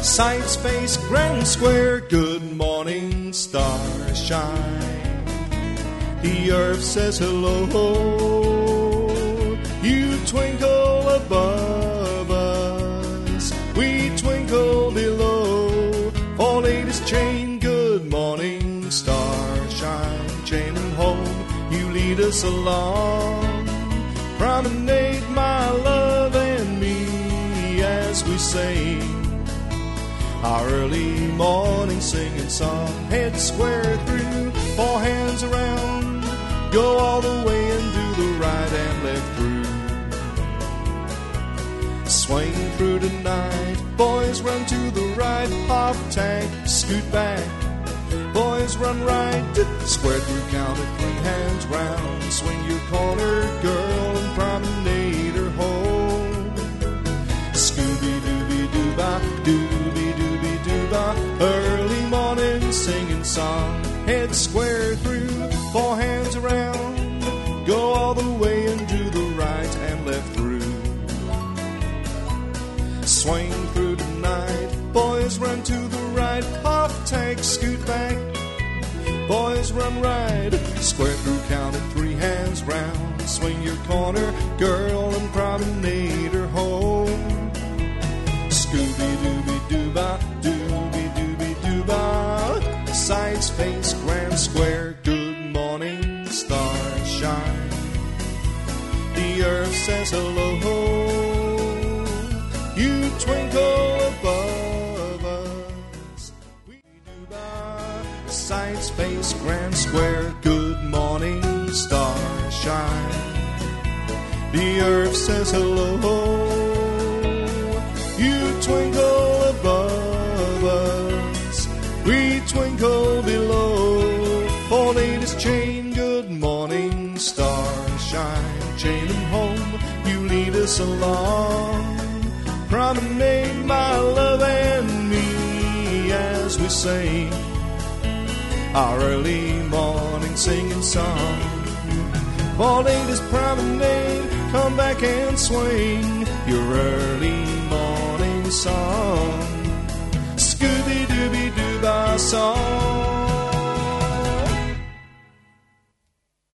Sights, face, grand square, good morning, stars shine. The earth says hello, you twinkle above us, we twinkle below. For ladies chain, good morning, stars shine. Chain 'em home, you lead us along. Promenade, my love and me, as we sing our early morning singing song. Head square through, 4 hands around, go all the way and do the right and left through. Swing through tonight, boys run to the right, hop tank, scoot back. Boys run right, square through, count it 3 hands round. Swing your corner, girl, and promenade her home. Scooby-Dooby-Dooba, Dooby-Dooby-Dooba, early morning singing song. Head square through, 4 hands around, go all the way and do the right and left through. Swing through tonight, boys run to the right, hop tank, scoot back. Boys run right, square through, count it 3 hands round. Swing your corner, girl, and promenade her home. Scooby-Dooby-Dooba, Dooby-Dooby-Dooba, sights, face, grand square, good morning, stars shine. The earth says hello, you twinkle above us. We dooba, sights, face, grand square, good morning, stars shine. The earth says hello, you twinkle above us, we twinkle below. For ladies chain, good morning, stars shine. Chain 'em home, you lead us along. Promenade, my love and me, as we sing our early morning singing song. For ladies promenade, come back and swing your early morning song. Scooby-Dooby-Dooba song.